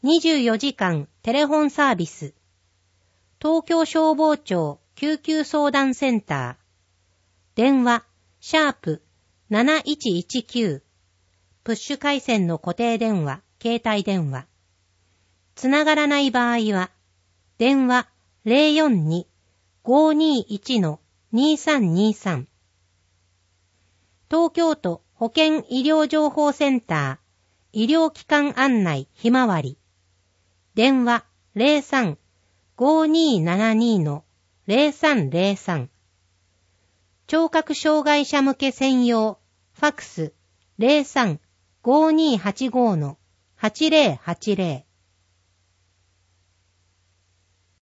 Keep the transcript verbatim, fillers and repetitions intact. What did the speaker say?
にじゅうよじかんテレフォンサービス。東京消防庁救急相談センター。電話、シャープなないちいちきゅう。プッシュ回線の固定電話、携帯電話。つながらない場合は、電話 ゼロよんに ごーにーいち にーさんにーさん。東京都保健医療情報センター、医療機関案内ひまわり。電話 ゼロさん ごーにーななにー ゼロさんゼロさん。聴覚障害者向け専用、ファクス ゼロさん ごーにーはちごー はちゼロはちゼロ。